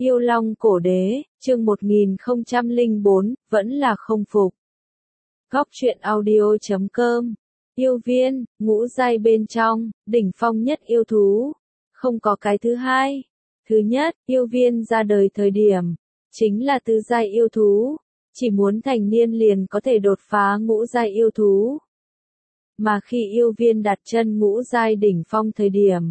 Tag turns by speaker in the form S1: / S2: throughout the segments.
S1: Yêu Long Cổ Đế, chương 1004, vẫn là không phục. Góc truyện audio.com. Yêu viên, ngũ giai bên trong, đỉnh phong nhất yêu thú. Không có cái thứ hai. Thứ nhất, yêu viên ra đời thời điểm, chính là tứ giai yêu thú. Chỉ muốn thành niên liền có thể đột phá ngũ giai yêu thú. Mà khi yêu viên đặt chân ngũ giai đỉnh phong thời điểm,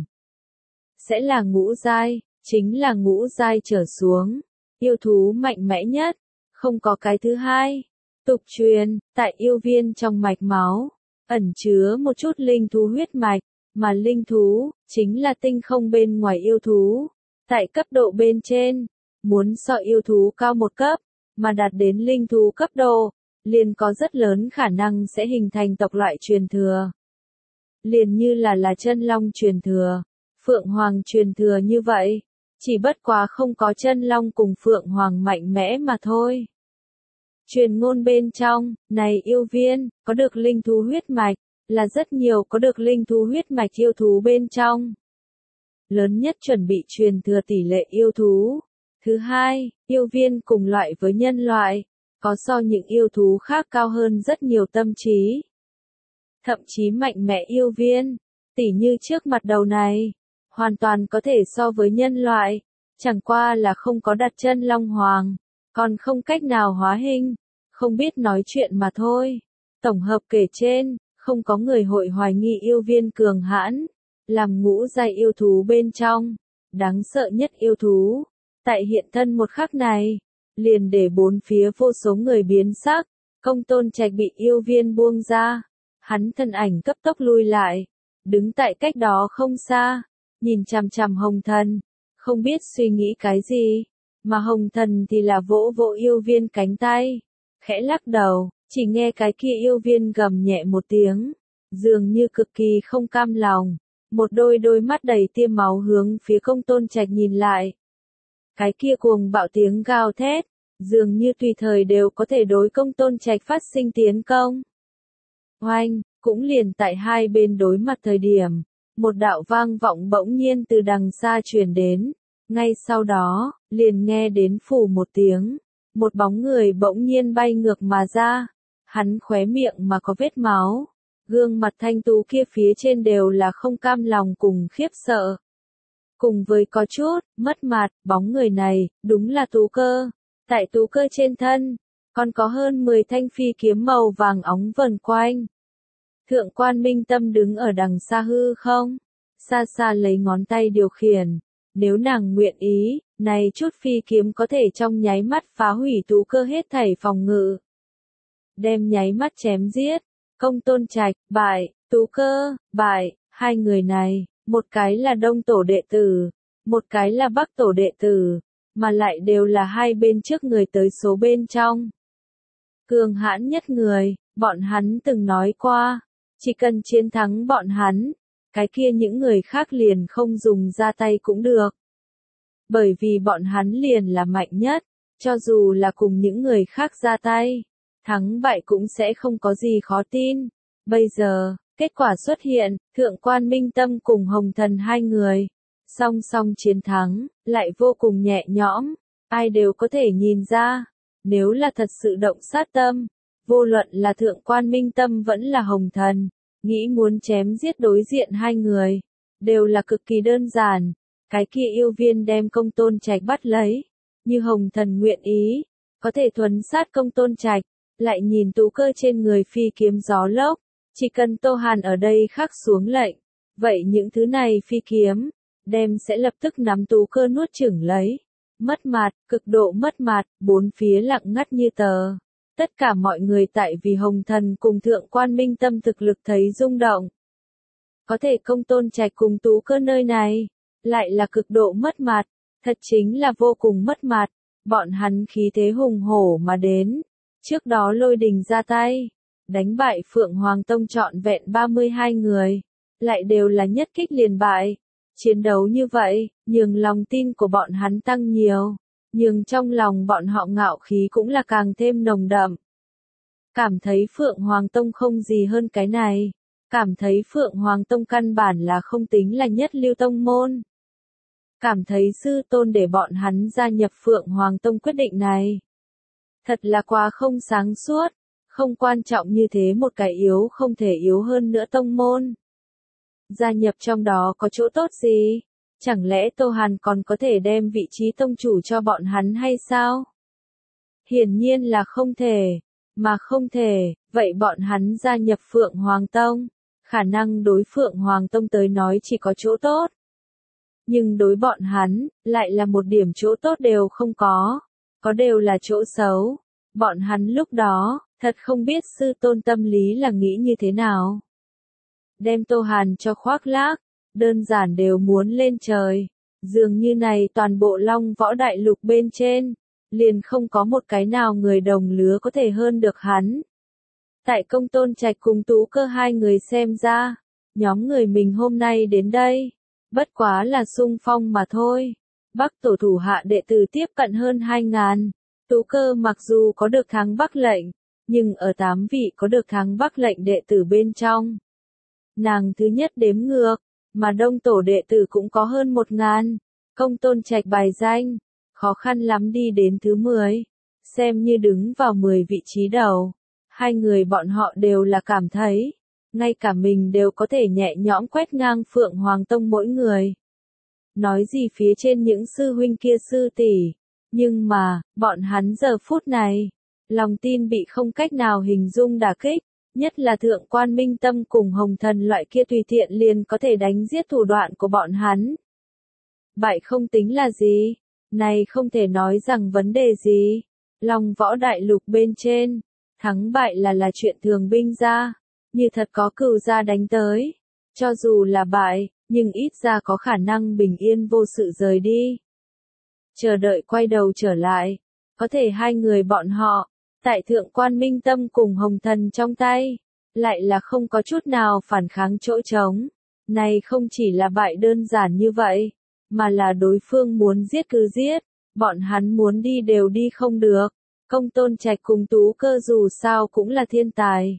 S1: sẽ là ngũ giai, chính là ngũ giai trở xuống. Yêu thú mạnh mẽ nhất, không có cái thứ hai. Tục truyền, tại yêu viên trong mạch máu, ẩn chứa một chút linh thú huyết mạch, mà linh thú, chính là tinh không bên ngoài yêu thú. Tại cấp độ bên trên, muốn so yêu thú cao một cấp, mà đạt đến linh thú cấp độ, liền có rất lớn khả năng sẽ hình thành tộc loại truyền thừa. Liền như là chân long truyền thừa, phượng hoàng truyền thừa như vậy, chỉ bất quá không có chân long cùng phượng hoàng mạnh mẽ mà thôi. Truyền ngôn bên trong, này yêu viên, có được linh thú huyết mạch, là rất nhiều có được linh thú huyết mạch yêu thú bên trong. Lớn nhất chuẩn bị truyền thừa tỷ lệ yêu thú. Thứ hai, yêu viên cùng loại với nhân loại, có so những yêu thú khác cao hơn rất nhiều tâm trí. Thậm chí mạnh mẽ yêu viên, tỉ như trước mặt đầu này, hoàn toàn có thể so với nhân loại, chẳng qua là không có đặt chân long hoàng, còn không cách nào hóa hình, không biết nói chuyện mà thôi. Tổng hợp kể trên, không có người hội hoài nghi yêu viên cường hãn, làm ngũ giai yêu thú bên trong, đáng sợ nhất yêu thú. Tại hiện thân một khắc này, liền để bốn phía vô số người biến sắc, Công Tôn Trạch bị yêu viên buông ra, hắn thân ảnh cấp tốc lui lại, đứng tại cách đó không xa, nhìn chằm chằm Hồng Thần, không biết suy nghĩ cái gì, mà Hồng Thần thì là vỗ vỗ yêu viên cánh tay, khẽ lắc đầu, chỉ nghe cái kia yêu viên gầm nhẹ một tiếng, dường như cực kỳ không cam lòng, một đôi mắt đầy tia máu hướng phía Công Tôn Trạch nhìn lại. Cái kia cuồng bạo tiếng gào thét, dường như tùy thời đều có thể đối Công Tôn Trạch phát sinh tiến công. Oanh, cũng liền tại hai bên đối mặt thời điểm, một đạo vang vọng bỗng nhiên từ đằng xa truyền đến, ngay sau đó, liền nghe đến phù một tiếng, một bóng người bỗng nhiên bay ngược mà ra, hắn khóe miệng mà có vết máu, gương mặt thanh tú kia phía trên đều là không cam lòng cùng khiếp sợ. Cùng với có chút, mất mặt, bóng người này, đúng là Tú Cơ. Tại Tú Cơ trên thân, còn có hơn 10 thanh phi kiếm màu vàng óng vần quanh. Thượng quan Minh Tâm đứng ở đằng xa hư không, xa xa lấy ngón tay điều khiển. Nếu nàng nguyện ý, này chút phi kiếm có thể trong nháy mắt phá hủy Tú Cơ hết thảy phòng ngự. Đem nháy mắt chém giết, Công Tôn Trạch, bại, Tú Cơ, bại, hai người này. Một cái là Đông Tổ đệ tử, một cái là Bắc Tổ đệ tử, mà lại đều là hai bên trước người tới số bên trong. Cường hãn nhất người, bọn hắn từng nói qua, chỉ cần chiến thắng bọn hắn, cái kia những người khác liền không dùng ra tay cũng được. Bởi vì bọn hắn liền là mạnh nhất, cho dù là cùng những người khác ra tay, thắng bại cũng sẽ không có gì khó tin. Bây giờ, kết quả xuất hiện, Thượng quan Minh Tâm cùng Hồng Thần hai người, song song chiến thắng, lại vô cùng nhẹ nhõm, ai đều có thể nhìn ra, nếu là thật sự động sát tâm, vô luận là Thượng quan Minh Tâm vẫn là Hồng Thần, nghĩ muốn chém giết đối diện hai người, đều là cực kỳ đơn giản, cái kia yêu viên đem Công Tôn Trạch bắt lấy, như Hồng Thần nguyện ý, có thể thuấn sát Công Tôn Trạch, lại nhìn Tú Cơ trên người phi kiếm gió lốc. Chỉ cần Tô Hàn ở đây khắc xuống lệnh, vậy những thứ này phi kiếm, đem sẽ lập tức nắm Tú Cơ nuốt chửng lấy. Mất mặt, cực độ mất mặt, bốn phía lặng ngắt như tờ. Tất cả mọi người tại vì Hồng Thần cùng Thượng quan Minh Tâm thực lực thấy rung động. Có thể Công Tôn Trạch cùng Tú Cơ nơi này, lại là cực độ mất mặt, thật chính là vô cùng mất mặt. Bọn hắn khí thế hùng hổ mà đến, trước đó Lôi Đình ra tay. Đánh bại Phượng Hoàng Tông trọn vẹn 32 người, lại đều là nhất kích liền bại. Chiến đấu như vậy, nhường lòng tin của bọn hắn tăng nhiều, nhường trong lòng bọn họ ngạo khí cũng là càng thêm nồng đậm. Cảm thấy Phượng Hoàng Tông không gì hơn cái này, cảm thấy Phượng Hoàng Tông căn bản là không tính là nhất lưu tông môn. cảm thấy sư tôn để bọn hắn gia nhập Phượng Hoàng Tông quyết định này. Thật là quá không sáng suốt, không quan trọng như thế một cái yếu không thể yếu hơn nữa tông môn. Gia nhập trong đó có chỗ tốt gì? Chẳng lẽ Tô Hàn còn có thể đem vị trí tông chủ cho bọn hắn hay sao? Hiển nhiên là không thể, mà không thể, vậy bọn hắn gia nhập Phượng Hoàng Tông, khả năng đối Phượng Hoàng Tông tới nói chỉ có chỗ tốt. Nhưng đối bọn hắn, lại là một điểm chỗ tốt đều không có đều là chỗ xấu. Bọn hắn lúc đó, thật không biết sư tôn tâm lý là nghĩ như thế nào. Đem Tô Hàn cho khoác lác, đơn giản đều muốn lên trời. Dường như này toàn bộ Long Võ Đại Lục bên trên, liền không có một cái nào người đồng lứa có thể hơn được hắn. Tại Công Tôn Trạch cùng Tú Cơ hai người xem ra, nhóm người mình hôm nay đến đây, bất quá là xung phong mà thôi. Bắc tổ thủ hạ đệ tử tiếp cận hơn 2.000, Tú Cơ mặc dù có được thắng Bắc lệnh, nhưng ở 8 vị có được thắng Bắc lệnh đệ tử bên trong. Nàng thứ nhất đếm ngược, mà Đông tổ đệ tử cũng có hơn 1.000, Công Tôn Trạch bài danh, khó khăn lắm đi đến thứ 10, xem như đứng vào 10 vị trí đầu. Hai người bọn họ đều là cảm thấy, ngay cả mình đều có thể nhẹ nhõm quét ngang Phượng Hoàng Tông mỗi người. Nói gì phía trên những sư huynh kia sư tỷ, nhưng mà, bọn hắn giờ phút này, lòng tin bị không cách nào hình dung đả kích, nhất là Thượng Quan Minh Tâm cùng Hồng Thần loại kia tùy tiện liền có thể đánh giết thủ đoạn của bọn hắn. Bại không tính là gì, này không thể nói rằng vấn đề gì, Long Võ Đại Lục bên trên, thắng bại là chuyện thường binh ra, như thật có cừu gia đánh tới, cho dù là bại, nhưng ít ra có khả năng bình yên vô sự rời đi. Chờ đợi quay đầu trở lại, có thể hai người bọn họ, tại Thượng Quan Minh Tâm cùng Hồng Thần trong tay, lại là không có chút nào phản kháng chỗ trống. Này không chỉ là bại đơn giản như vậy, mà là đối phương muốn giết cứ giết, bọn hắn muốn đi đều đi không được. Công Tôn Trạch cùng Tú Cơ dù sao cũng là thiên tài.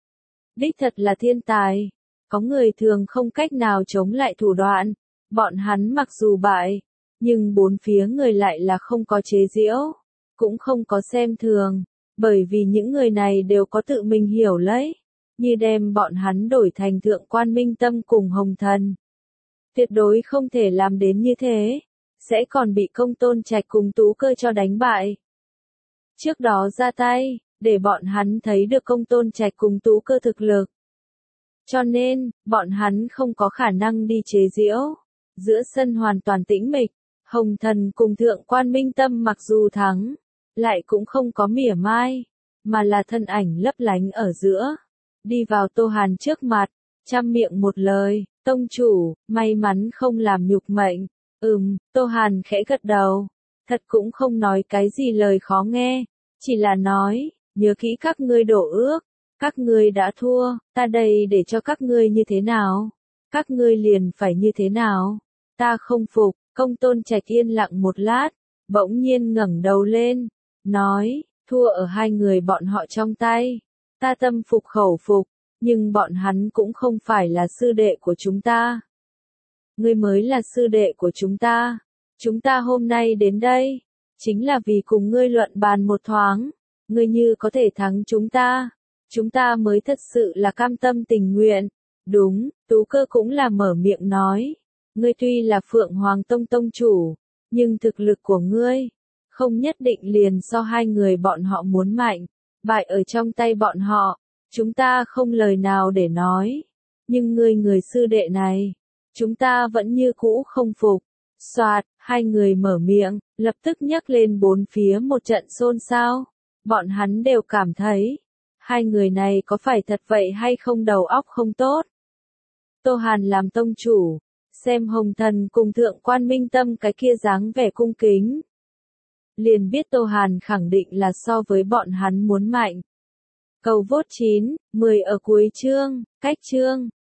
S1: Đích thật là thiên tài, có người thường không cách nào chống lại thủ đoạn, bọn hắn mặc dù bại, nhưng bốn phía người lại là không có chế giễu, cũng không có xem thường, bởi vì những người này đều có tự mình hiểu lấy, như đem bọn hắn đổi thành Thượng Quan Minh Tâm cùng Hồng Thần. Tuyệt đối không thể làm đến như thế, sẽ còn bị Công Tôn Trạch cùng Tú Cơ cho đánh bại. Trước đó ra tay, để bọn hắn thấy được Công Tôn Trạch cùng Tú Cơ thực lực. Cho nên, bọn hắn không có khả năng đi chế giễu. Giữa sân hoàn toàn tĩnh mịch, Hồng Thần cùng Thượng Quan Minh Tâm mặc dù thắng, lại cũng không có mỉa mai, mà là thân ảnh lấp lánh ở giữa. Đi vào Tô Hàn trước mặt, trăm miệng một lời, tông chủ, may mắn không làm nhục mệnh. Tô Hàn khẽ gật đầu, thật cũng không nói cái gì lời khó nghe, chỉ là nói, nhớ kỹ các ngươi đổ ước, các ngươi đã thua, ta đây để cho các ngươi như thế nào, các ngươi liền phải như thế nào, ta không phục. Công Tôn Trạch yên lặng một lát, bỗng nhiên ngẩng đầu lên, nói, thua ở hai người bọn họ trong tay, ta tâm phục khẩu phục, nhưng bọn hắn cũng không phải là sư đệ của chúng ta. Ngươi mới là sư đệ của chúng ta hôm nay đến đây, chính là vì cùng ngươi luận bàn một thoáng, ngươi như có thể thắng chúng ta mới thật sự là cam tâm tình nguyện. Đúng, Tú Cơ cũng là mở miệng nói, ngươi tuy là Phượng Hoàng Tông tông chủ, nhưng thực lực của ngươi, không nhất định liền so hai người bọn họ muốn mạnh, bại ở trong tay bọn họ, chúng ta không lời nào để nói, nhưng ngươi người sư đệ này, chúng ta vẫn như cũ không phục. Soạt, hai người mở miệng, lập tức nhấc lên bốn phía một trận xôn xao, bọn hắn đều cảm thấy, hai người này có phải thật vậy hay không đầu óc không tốt. Tô Hàn làm tông chủ, xem Hồng Thần cùng Thượng Quan Minh Tâm cái kia dáng vẻ cung kính, liền biết Tô Hàn khẳng định là so với bọn hắn muốn mạnh. Cầu vote 9, 10 ở cuối chương, cách chương.